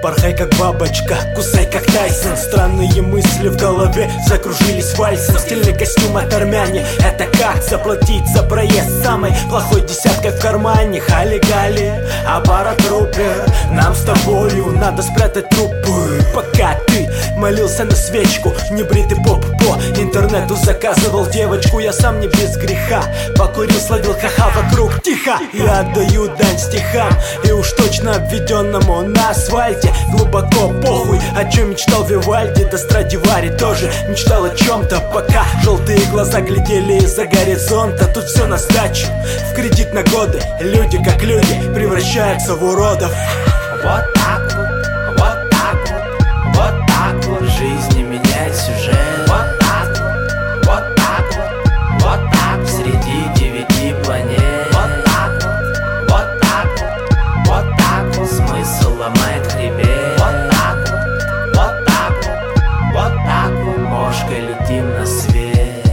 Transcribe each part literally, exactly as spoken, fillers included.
Порхай как бабочка, кусай как Тайсон. Странные мысли в голове закружились вальсом. Стильный костюм от армяне, это как заплатить за проезд самой плохой десяткой в кармане. Хали-гали, аппарат трупер. Нам с тобою надо спрятать трупы. Пока ты молился на свечку, небритый поп по интернету заказывал девочку. Я сам не без греха, покурил, словил ха-ха вокруг тихо. Я отдаю дань стихам, и уж точно обведенному на асфальте. Глубоко похуй, о чем мечтал Вивальди. Да Страдивари тоже мечтал о чем-то, пока желтые глаза глядели из-за горизонта. Тут все на сдачу, в кредит на годы. Люди как люди превращаются в уродов. Вот так вот, вот так вот, вот так вот жизни меняет сюжет. Вот так вот, вот так вот, вот так среди девяти планет. Вот так вот, вот так вот, вот так вот смысл ломает хребет. Вот так вот, вот так вот, вот так вот мошкой летим на свет.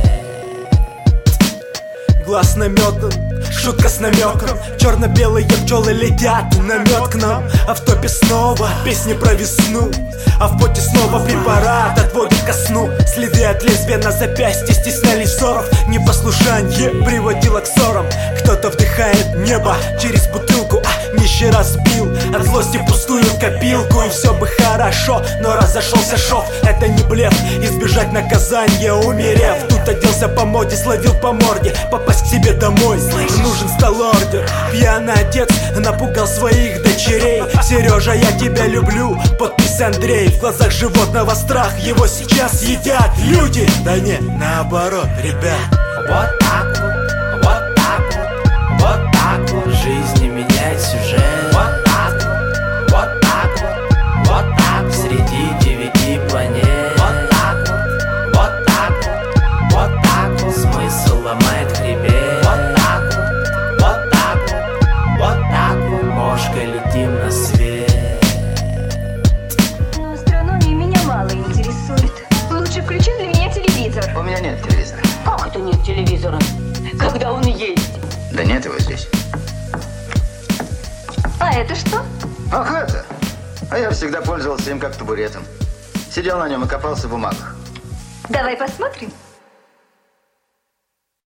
Глаз наметан, шутка с намеком. Черно-белые пчелы летят на мед к нам. А в топе снова песни про весну, а в поте снова препарат отводит ко сну. Следы от лезвия на запястье стесняли взоров. Непослушание приводило к ссорам. Кто-то вдыхает небо через бутылку, а нищера сбил от злости пустую копилку. И все бы хорошо, но разошелся шов. Это не блеф, избежать наказания умерев. Тут оделся по моде, словил по морде. Попасть к себе домой, нужен стал ордер. Пьяный отец напугал своих дочерей. Сережа, я тебя люблю, подпись Андрей. В глазах животного страх, его сейчас едят люди. Да не, наоборот, ребят. Вот так вот, вот так вот, вот так вот жизни меняет сюжет. Вот так вот, вот так вот, вот так среди девяти планет. Вот так вот, вот так вот, вот так вот смысл ломает хребет. Вот так вот, вот так вот, вот так вот мошкой летим на свет. Но астрономия меня мало интересует. Лучше включи для меня телевизор. У меня нет телевизора. Как это нет телевизора? Когда он есть? Да нет его здесь. А это что? Ах, это! А я всегда пользовался им как табуретом. Сидел на нем и копался в бумагах. Давай посмотрим.